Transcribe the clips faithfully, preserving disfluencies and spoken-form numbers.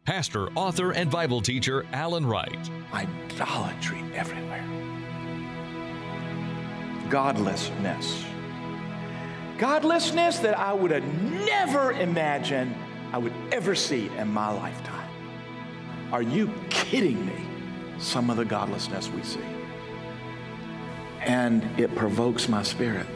pastor, author, and Bible teacher Alan Wright. Idolatry everywhere. Godlessness. Godlessness that I would have never imagined I would ever see in my lifetime. Are you kidding me? Some of the godlessness we see. And it provokes my spirit.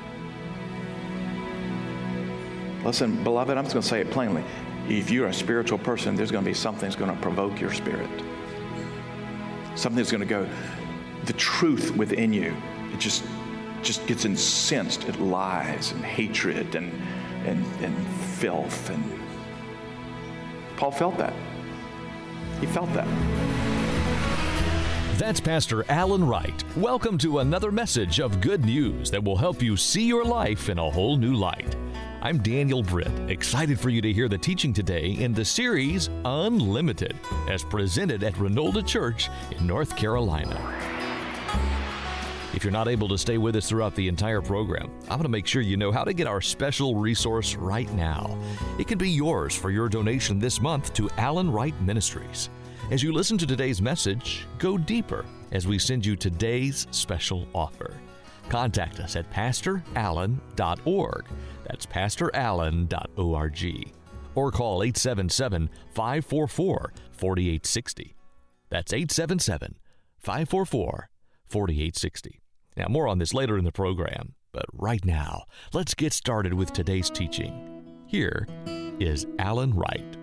Listen, beloved, I'm just going to say it plainly. If you're a spiritual person, there's going to be something that's going to provoke your spirit. Something that's going to go, the truth within you, it just, just gets incensed at lies and hatred and, and, and filth. And Paul felt that. He felt that. That's Pastor Alan Wright. Welcome to another message of good news that will help you see your life in a whole new light. I'm Daniel Britt, excited for you to hear the teaching today in the series Unlimited, as presented at Renolda Church in North Carolina. If you're not able to stay with us throughout the entire program, I'm going to make sure you know how to get our special resource right now. It can be yours for your donation this month to Alan Wright Ministries. As you listen to today's message, go deeper as we send you today's special offer. Contact us at pastor allen dot org. That's pastor allen dot org. Or call eight seven seven, five four four, four eight six zero. That's eight seven seven, five four four, four eight six zero. Now, more on this later in the program, but right now, let's get started with today's teaching. Here is Alan Wright.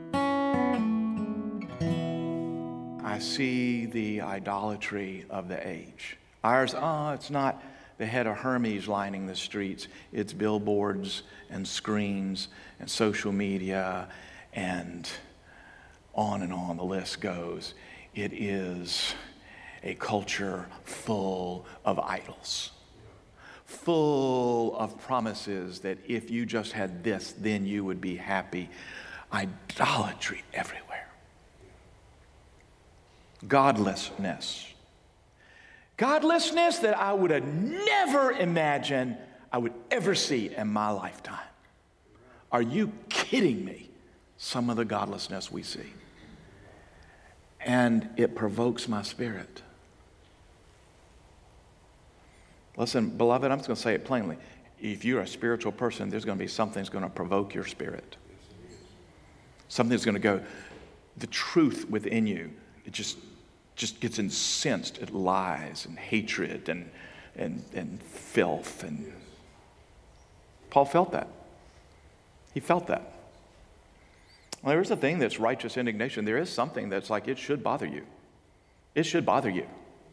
I see the idolatry of the age. Ours, oh, it's not the head of Hermes lining the streets. It's billboards and screens and social media and on and on the list goes. It is a culture full of idols, full of promises that if you just had this, then you would be happy. Idolatry everywhere. Godlessness. Godlessness that I would have never imagined I would ever see in my lifetime. Are you kidding me? Some of the godlessness we see. And it provokes my spirit. Listen, beloved, I'm just going to say it plainly. If you're a spiritual person, there's going to be something that's going to provoke your spirit. Something that's going to go, the truth within you, it just just gets incensed at lies and hatred and, and, and filth. And Paul felt that. He felt that. Well, there is a thing that's righteous indignation. There is something that's like it should bother you. It should bother you.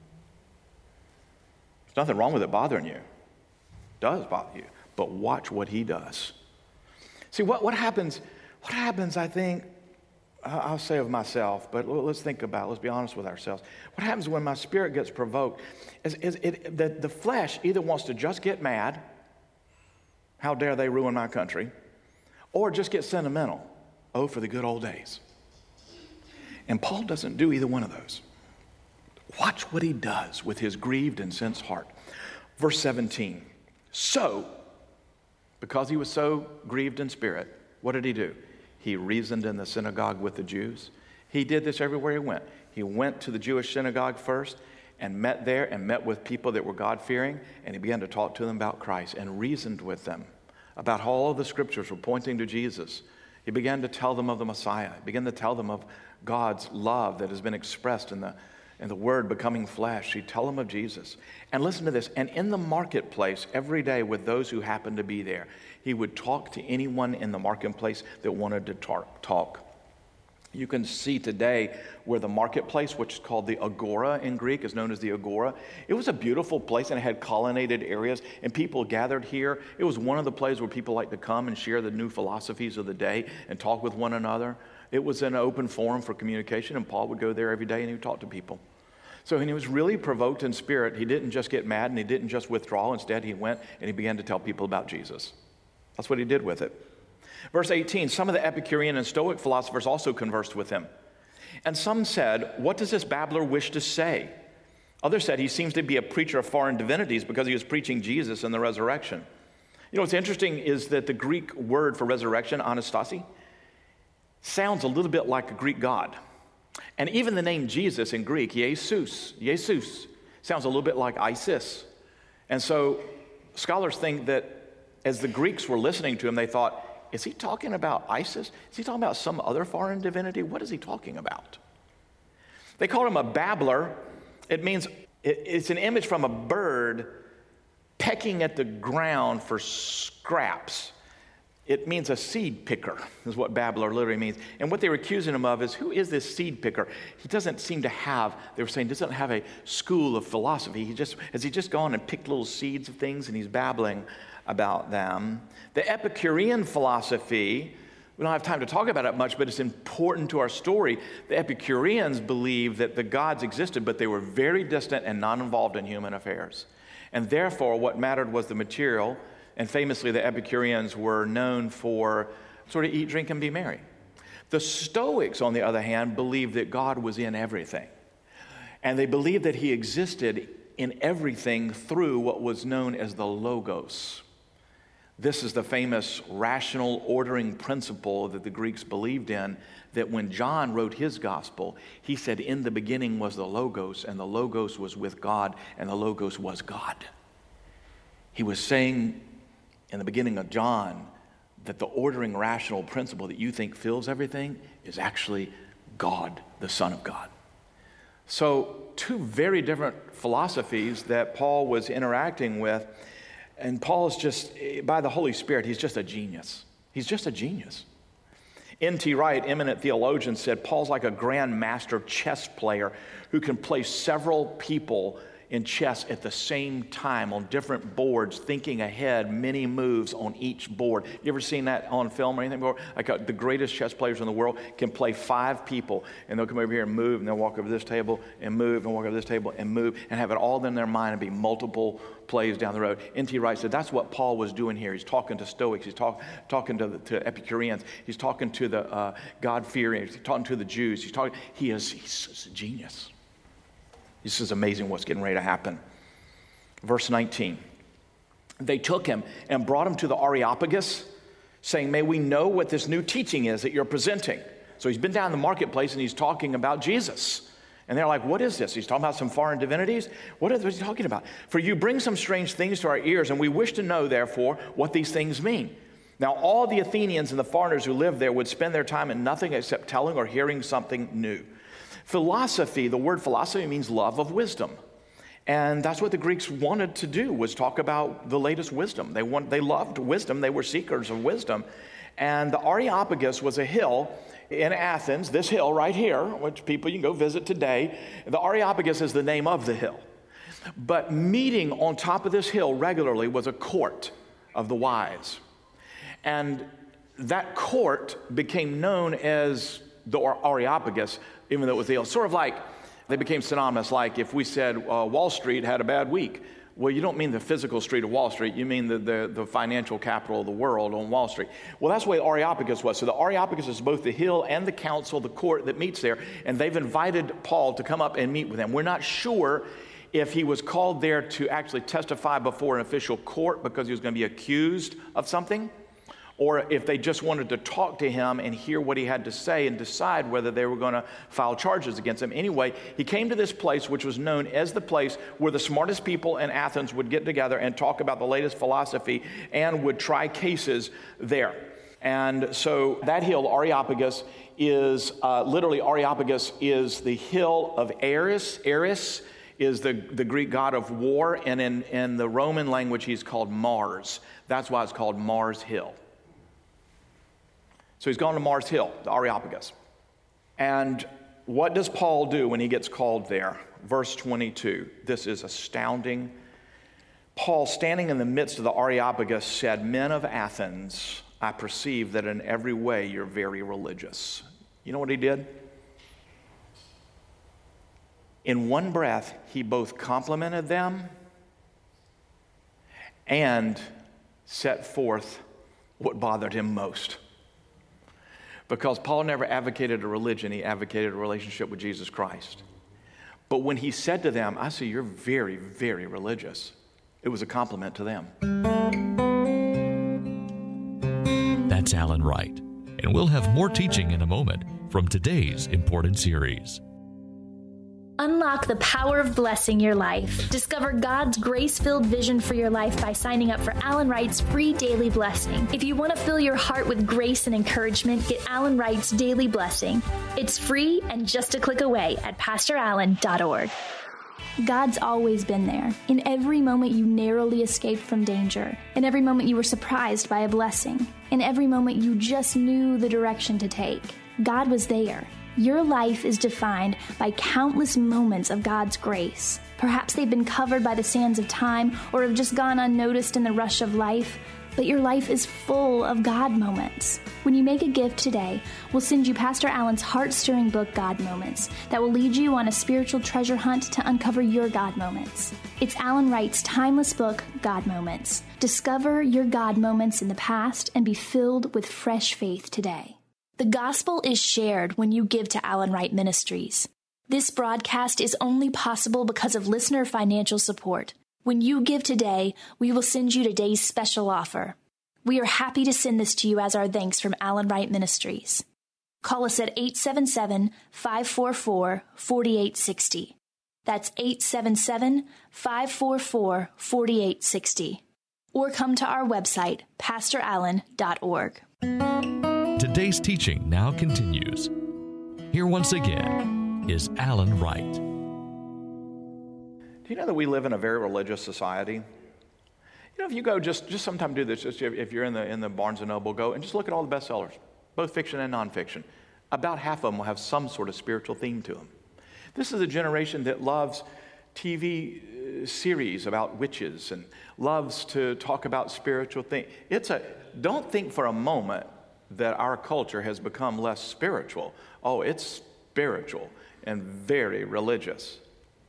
There's nothing wrong with it bothering you. It does bother you. But watch what he does. See, what, what happens, what happens, I think, I'll say of myself, but let's think about it. Let's be honest with ourselves. What happens when my spirit gets provoked is, is it, the, the flesh either wants to just get mad, how dare they ruin my country, or just get sentimental, oh, for the good old days. And Paul doesn't do either one of those. Watch what he does with his grieved and incensed heart. Verse seventeen, so, because he was so grieved in spirit, what did he do? He reasoned in the synagogue with the Jews. He did this everywhere he went. He went to the Jewish synagogue first and met there and met with people that were God-fearing, and he began to talk to them about Christ and reasoned with them about how all of the scriptures were pointing to Jesus. He began to tell them of the Messiah. He began to tell them of God's love that has been expressed in the, in the Word becoming flesh. He'd tell them of Jesus. And listen to this. And in the marketplace every day with those who happened to be there, he would talk to anyone in the marketplace that wanted to talk. talk. You can see today where the marketplace, which is called the Agora in Greek, is known as the Agora. It was a beautiful place, and it had colonnaded areas, and people gathered here. It was one of the places where people like to come and share the new philosophies of the day and talk with one another. It was an open forum for communication, and Paul would go there every day, and he would talk to people. So when he was really provoked in spirit, he didn't just get mad, and he didn't just withdraw. Instead, he went, and he began to tell people about Jesus. That's what he did with it. Verse eighteen, some of the Epicurean and Stoic philosophers also conversed with him. And some said, what does this babbler wish to say? Others said he seems to be a preacher of foreign divinities because he was preaching Jesus and the resurrection. You know what's interesting is that the Greek word for resurrection, anastasi, sounds a little bit like a Greek god. And even the name Jesus in Greek, Jesus, Jesus, sounds a little bit like Isis. And so scholars think that as the Greeks were listening to him, they thought, is he talking about ISIS? Is he talking about some other foreign divinity? What is he talking about? They called him a babbler. It means, it's an image from a bird pecking at the ground for scraps. It means a seed picker, is what babbler literally means. And what they were accusing him of is, who is this seed picker? He doesn't seem to have, they were saying, doesn't have a school of philosophy. He just, has he just gone and picked little seeds of things and he's babbling about them? The Epicurean philosophy, we don't have time to talk about it much, but it's important to our story. The Epicureans believed that the gods existed, but they were very distant and not involved in human affairs. And therefore, what mattered was the material. And famously, the Epicureans were known for sort of eat, drink, and be merry. The Stoics, on the other hand, believed that God was in everything. And they believed that he existed in everything through what was known as the Logos. This is the famous rational ordering principle that the Greeks believed in, that when John wrote his gospel, he said, in the beginning was the Logos, and the Logos was with God, and the Logos was God. He was saying in the beginning of John that the ordering rational principle that you think fills everything is actually God, the Son of God. So two very different philosophies that Paul was interacting with. And Paul is just, by the Holy Spirit, he's just a genius. He's just a genius. N T Wright, eminent theologian, said Paul's like a grand master chess player who can play several people in chess at the same time on different boards, thinking ahead many moves on each board. You ever seen that on film or anything before? Like uh, the greatest chess players in the world can play five people, and they'll come over here and move, and they'll walk over this table and move, and walk over this table and move, and have it all in their mind and be multiple plays down the road. N T Wright said that's what Paul was doing here. He's talking to Stoics. He's talk, talking to, the, to Epicureans. He's talking to the uh, God-fearing. He's talking to the Jews. He's talking. He is he's a genius. This is amazing what's getting ready to happen. Verse nineteen. They took him and brought him to the Areopagus, saying, may we know what this new teaching is that you're presenting. So he's been down in the marketplace and he's talking about Jesus. And they're like, what is this? He's talking about some foreign divinities? What is he talking about? For you bring some strange things to our ears, and we wish to know, therefore, what these things mean. Now, all the Athenians and the foreigners who lived there would spend their time in nothing except telling or hearing something new. Philosophy, the word philosophy means love of wisdom. And that's what the Greeks wanted to do, was talk about the latest wisdom. They want, they loved wisdom. They were seekers of wisdom. And the Areopagus was a hill in Athens, this hill right here, which people, you can go visit today. The Areopagus is the name of the hill. But meeting on top of this hill regularly was a court of the wise. And that court became known as the Areopagus, even though it was the hill. Sort of like they became synonymous, like if we said uh, Wall Street had a bad week. Well, you don't mean the physical street of Wall Street. You mean the, the, the financial capital of the world on Wall Street. Well, that's the way the Areopagus was. So the Areopagus is both the hill and the council, the court that meets there. And they've invited Paul to come up and meet with them. We're not sure if he was called there to actually testify before an official court because he was going to be accused of something, or if they just wanted to talk to him and hear what he had to say and decide whether they were going to file charges against him. Anyway, he came to this place which was known as the place where the smartest people in Athens would get together and talk about the latest philosophy and would try cases there. And so that hill, Areopagus, is uh, literally Areopagus is the hill of Ares. Ares is the, the Greek god of war, and in, in the Roman language he's called Mars. That's why it's called Mars Hill. So he's gone to Mars Hill, the Areopagus. And what does Paul do when he gets called there? Verse twenty-two. This is astounding. Paul, standing in the midst of the Areopagus, said, men of Athens, I perceive that in every way you're very religious. You know what he did? In one breath, he both complimented them and set forth what bothered him most. Because Paul never advocated a religion, he advocated a relationship with Jesus Christ. But when he said to them, I see you're very, very religious, it was a compliment to them. That's Alan Wright. And we'll have more teaching in a moment from today's important series. Unlock the power of blessing your life. Discover God's grace-filled vision for your life by signing up for Alan Wright's free daily blessing. If you want to fill your heart with grace and encouragement, get Alan Wright's daily blessing. It's free and just a click away at pastor allen dot org. God's always been there. In every moment you narrowly escaped from danger. In every moment you were surprised by a blessing. In every moment you just knew the direction to take. God was there. Your life is defined by countless moments of God's grace. Perhaps they've been covered by the sands of time or have just gone unnoticed in the rush of life, but your life is full of God moments. When you make a gift today, we'll send you Pastor Allen's heart-stirring book, God Moments, that will lead you on a spiritual treasure hunt to uncover your God moments. It's Alan Wright's timeless book, God Moments. Discover your God moments in the past and be filled with fresh faith today. The gospel is shared when you give to Alan Wright Ministries. This broadcast is only possible because of listener financial support. When you give today, we will send you today's special offer. We are happy to send this to you as our thanks from Alan Wright Ministries. Call us at eight seven seven, five four four, four eight six zero. That's eight seven seven, five four four, four eight six zero. Or come to our website, pastor allen dot org. Today's teaching now continues. Here once again is Alan Wright. Do you know that we live in a very religious society? You know, if you go just, just sometime do this, just if you're in the, in the Barnes and Noble, go and just look at all the bestsellers, both fiction and nonfiction. About half of them will have some sort of spiritual theme to them. This is a generation that loves T V series about witches and loves to talk about spiritual things. It's a, don't think for a moment that our culture has become less spiritual. Oh, it's spiritual and very religious.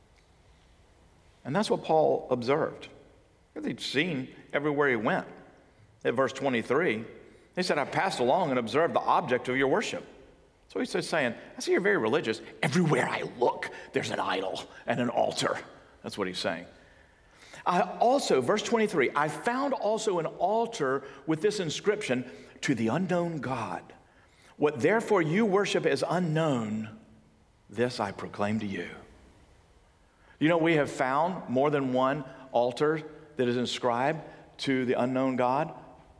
And that's what Paul observed. He'd seen everywhere he went. At verse twenty-three, he said, I passed along and observed the object of your worship. So he's saying, I see you're very religious. Everywhere I look, there's an idol and an altar. That's what he's saying. I also, verse twenty-three, I found also an altar with this inscription, to the unknown God. What therefore you worship as unknown, this I proclaim to you. You know, we have found more than one altar that is inscribed to the unknown God.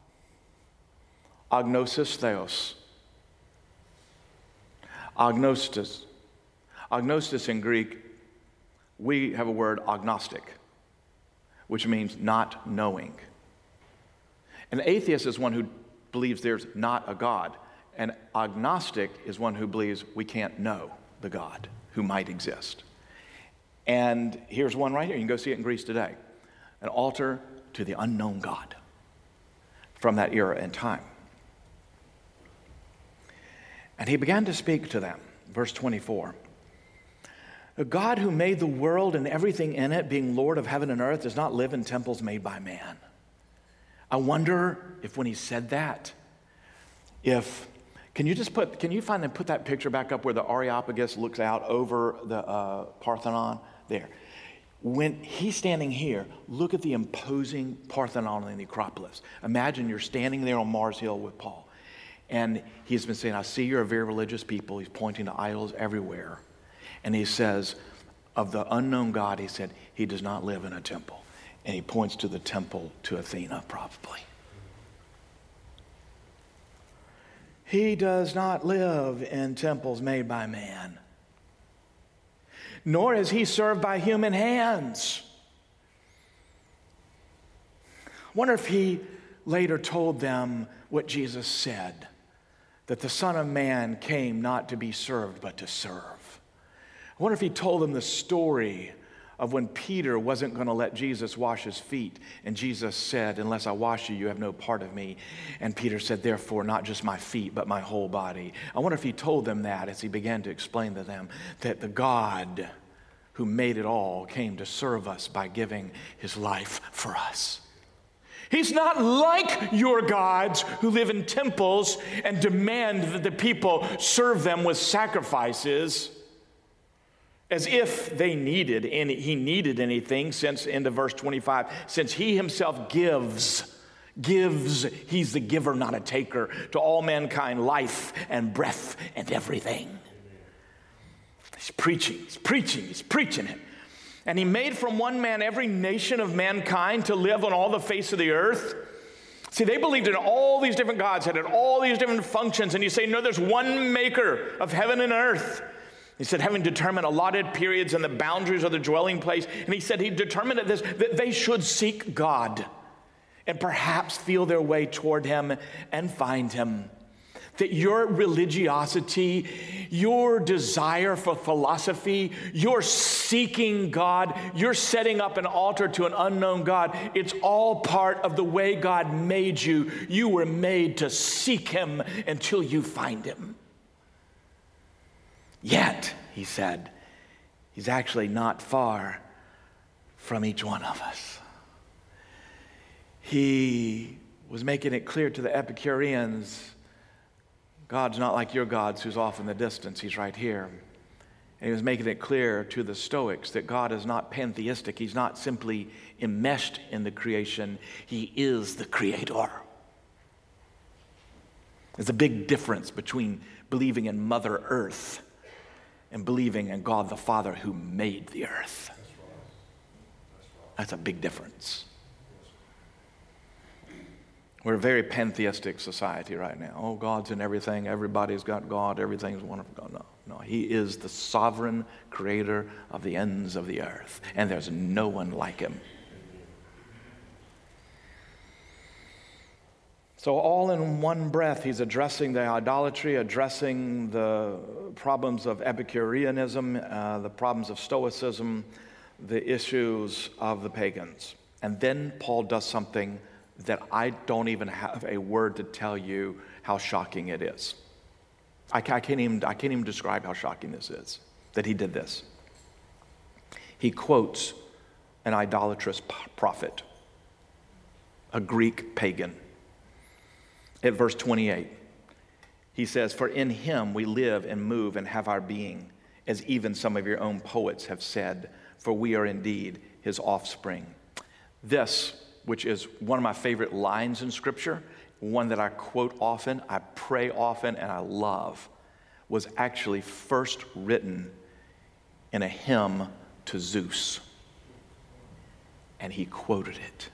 Agnosis Theos. Agnostis. Agnostis in Greek, we have a word agnostic, which means not knowing. An atheist is one who believes there's not a God. An agnostic is one who believes we can't know the God who might exist. And here's one right here. You can go see it in Greece today. An altar to the unknown God from that era and time. And he began to speak to them. Verse twenty-four. A God who made the world and everything in it, being Lord of heaven and earth, does not live in temples made by man. I wonder if when he said that, if, can you just put, can you find and put that picture back up where the Areopagus looks out over the uh, Parthenon? There. When he's standing here, look at the imposing Parthenon in the Acropolis. Imagine you're standing there on Mars Hill with Paul. And he's been saying, I see you're a very religious people. He's pointing to idols everywhere. And he says, of the unknown God, he said, he does not live in a temple. And he points to the temple to Athena, probably. He does not live in temples made by man, nor is he served by human hands. I wonder if he later told them what Jesus said, that the Son of Man came not to be served, but to serve. I wonder if he told them the story of when Peter wasn't going to let Jesus wash his feet. And Jesus said, unless I wash you, you have no part of me. And Peter said, therefore, not just my feet, but my whole body. I wonder if he told them that as he began to explain to them that the God who made it all came to serve us by giving his life for us. He's not like your gods who live in temples and demand that the people serve them with sacrifices, as if they needed any, he needed anything, since into verse twenty-five, since he himself gives gives, he's the giver, not a taker, to all mankind life and breath and everything. He's preaching, he's preaching, he's preaching it. And he made from one man every nation of mankind to live on all the face of the earth. See, they believed in all these different gods, had all these different functions, and you say, no, there's one maker of heaven and earth. He said, having determined allotted periods and the boundaries of the dwelling place, and he said he determined that this, that they should seek God and perhaps feel their way toward him and find him. That your religiosity, your desire for philosophy, your seeking God, you're setting up an altar to an unknown God, it's all part of the way God made you. You were made to seek him until you find him. Yet, he said, he's actually not far from each one of us. He was making it clear to the Epicureans, God's not like your gods who's off in the distance. He's right here. And he was making it clear to the Stoics that God is not pantheistic. He's not simply enmeshed in the creation. He is the creator. There's a big difference between believing in Mother Earth and believing in God the Father who made the earth. That's a big difference. We're a very pantheistic society right now. Oh, God's in everything. Everybody's got God. Everything's wonderful. God. No, no. He is the sovereign creator of the ends of the earth. And there's no one like him. So all in one breath, he's addressing the idolatry, addressing the problems of Epicureanism, uh, the problems of Stoicism, the issues of the pagans. And then Paul does something that I don't even have a word to tell you how shocking it is. I, I, can't even, I can't even describe how shocking this is, that he did this. He quotes an idolatrous prophet, a Greek pagan. At verse twenty-eight, he says, "For in him we live and move and have our being, as even some of your own poets have said, for we are indeed his offspring." This, which is one of my favorite lines in Scripture, one that I quote often, I pray often, and I love, was actually first written in a hymn to Zeus. And he quoted it.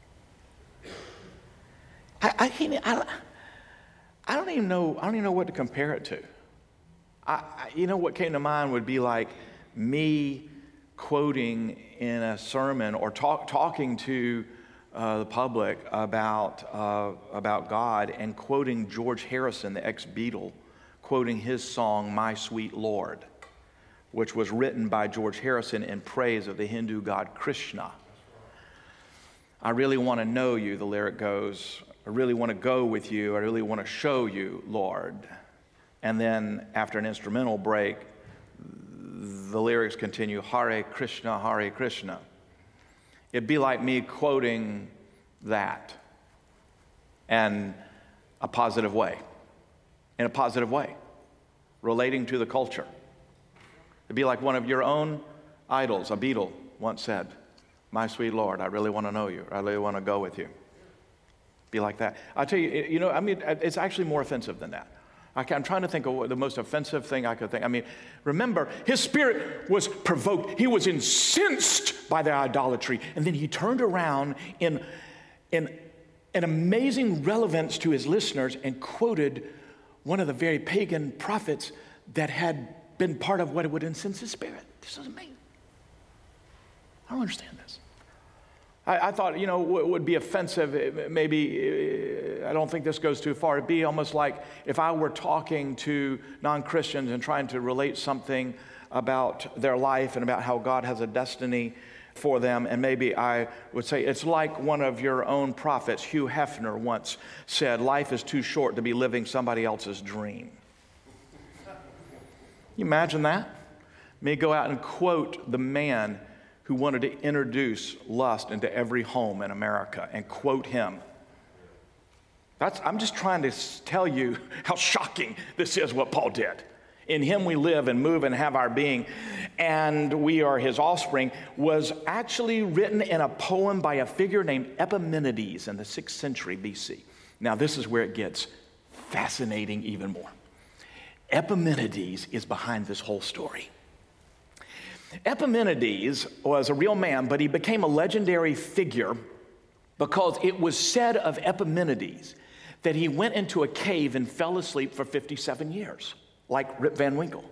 I, I can't. I, I don't even know. I don't even know what to compare it to. I, I, you know, what came to mind would be like me quoting in a sermon or talk, talking to uh, the public about uh, about God and quoting George Harrison, the ex-Beatle, quoting his song "My Sweet Lord," which was written by George Harrison in praise of the Hindu god Krishna. I really want to know you, the lyric goes. I really want to go with you. I really want to show you, Lord. And then after an instrumental break, the lyrics continue, Hare Krishna, Hare Krishna. It'd be like me quoting that in a positive way, in a positive way, relating to the culture. It'd be like one of your own idols, a Beatle, once said, "My sweet Lord, I really want to know you. I really want to go with you." Be like that. I tell you, you know, I mean, it's actually more offensive than that. I'm trying to think of the most offensive thing I could think. I mean, remember, his spirit was provoked. He was incensed by their idolatry. And then he turned around in, in an amazing relevance to his listeners and quoted one of the very pagan prophets that had been part of what would incense his spirit. This is amazing. I don't understand this. I, I thought, you know, what would be offensive, maybe, I don't think this goes too far. It'd be almost like if I were talking to non-Christians and trying to relate something about their life and about how God has a destiny for them, and maybe I would say, it's like one of your own prophets, Hugh Hefner, once said, life is too short to be living somebody else's dream. You imagine that? Me go out and quote the man who wanted to introduce lust into every home in America and quote him. That's, I'm just trying to tell you how shocking this is what Paul did. in him we live and move and have our being, and we are his offspring, was actually written in a poem by a figure named Epimenides in the sixth century B C. Now, this is where it gets fascinating even more. Epimenides is behind this whole story. Epimenides was a real man, but he became a legendary figure because it was said of Epimenides that he went into a cave and fell asleep for fifty-seven years, like Rip Van Winkle.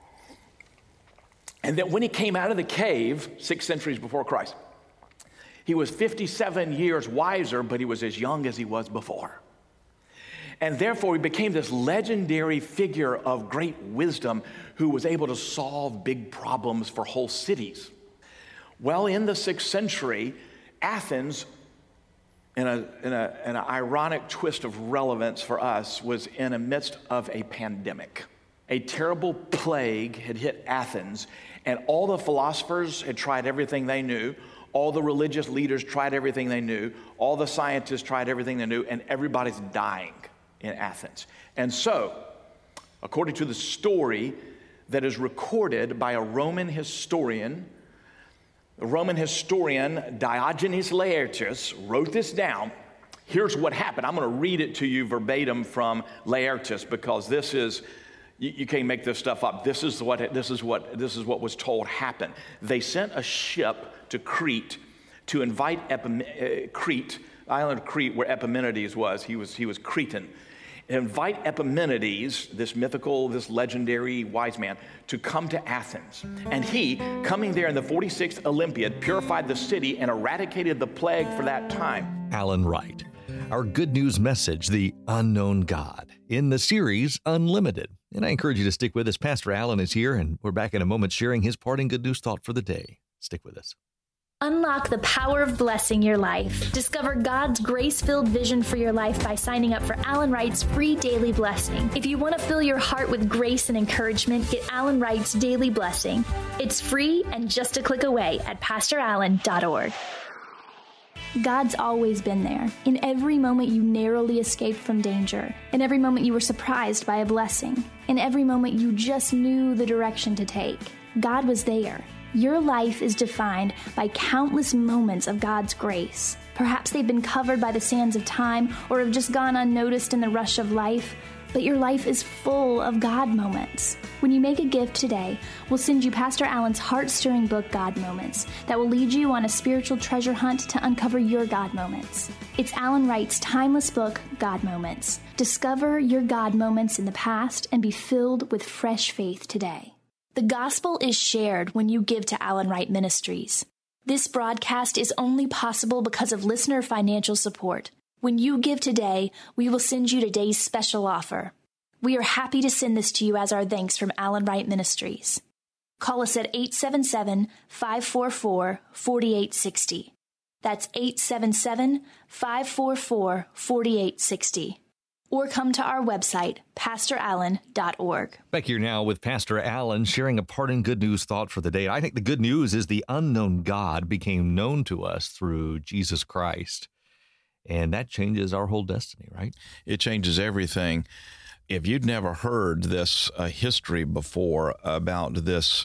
And that when he came out of the cave, six centuries before Christ, he was fifty-seven years wiser, but he was as young as he was before. And therefore, he became this legendary figure of great wisdom who was able to solve big problems for whole cities. Well, in the sixth century, Athens, in a, in a, in an ironic twist of relevance for us, was in the midst of a pandemic. A terrible plague had hit Athens, and all the philosophers had tried everything they knew. All the religious leaders tried everything they knew. All the scientists tried everything they knew, and everybody's dying in Athens. And so, according to the story that is recorded by a Roman historian, the Roman historian Diogenes Laertius wrote this down. Here's what happened. I'm going to read it to you verbatim from Laertius because this is, you, you can't make this stuff up. This is what this is what this is what was told happened. They sent a ship to Crete to invite Epim- uh, Crete, island of Crete, where Epimenides was. He was he was Cretan. Invite Epimenides, this mythical, this legendary wise man, to come to Athens. And he, coming there in the forty-sixth Olympiad, purified the city and eradicated the plague for that time. Alan Wright, our good news message, The Unknown God, in the series Unlimited. And I encourage you to stick with us. Pastor Alan is here, and we're back in a moment sharing his parting good news thought for the day. Stick with us. Unlock the power of blessing your life. Discover God's grace-filled vision for your life by signing up for Alan Wright's free daily blessing. If you want to fill your heart with grace and encouragement, get Alan Wright's daily blessing. It's free and just a click away at pastor allen dot org. God's always been there. In every moment you narrowly escaped from danger. In every moment you were surprised by a blessing. In every moment you just knew the direction to take. God was there. Your life is defined by countless moments of God's grace. Perhaps they've been covered by the sands of time or have just gone unnoticed in the rush of life, but your life is full of God moments. When you make a gift today, we'll send you Pastor Alan's heart-stirring book, God Moments, that will lead you on a spiritual treasure hunt to uncover your God moments. It's Alan Wright's timeless book, God Moments. Discover your God moments in the past and be filled with fresh faith today. The gospel is shared when you give to Alan Wright Ministries. This broadcast is only possible because of listener financial support. When you give today, we will send you today's special offer. We are happy to send this to you as our thanks from Alan Wright Ministries. Call us at eight seven seven, five four four, four eight six zero. That's eight seven seven, five four four, four eight six zero. Or come to our website, pastor allen dot org. Back here now with Pastor Alan sharing a parting good news thought for the day. I think the good news is the unknown God became known to us through Jesus Christ. And that changes our whole destiny, right? It changes everything. If you'd never heard this uh, history before about this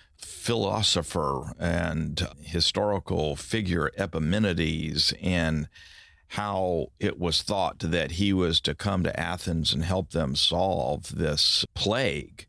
philosopher and historical figure Epimenides and how it was thought that he was to come to Athens and help them solve this plague,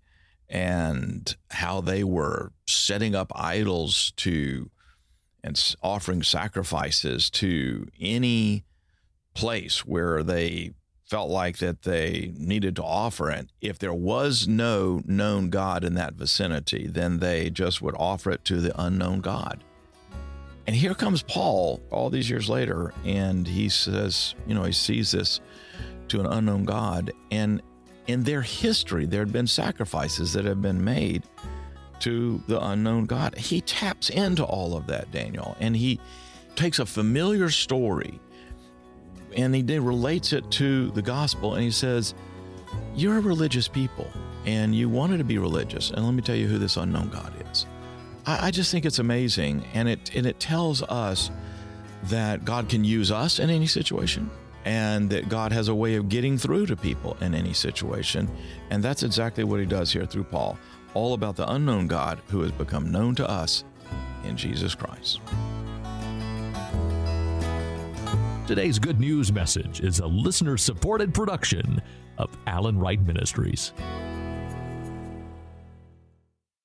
and how they were setting up idols to and offering sacrifices to any place where they felt like that they needed to offer it. If there was no known God in that vicinity, then they just would offer it to the unknown God. And here comes Paul all these years later, and he says, you know, he sees this to an unknown God. And in their history, there had been sacrifices that have been made to the unknown God. He taps into all of that, Daniel, and he takes a familiar story and he relates it to the gospel, and he says, you're a religious people, and you wanted to be religious, and let me tell you who this unknown God is. I, I just think it's amazing, and it and it tells us that God can use us in any situation. and that God has a way of getting through to people in any situation. And that's exactly what he does here through Paul, all about the unknown God who has become known to us in Jesus Christ. Today's Good News message is a listener-supported production of Alan Wright Ministries.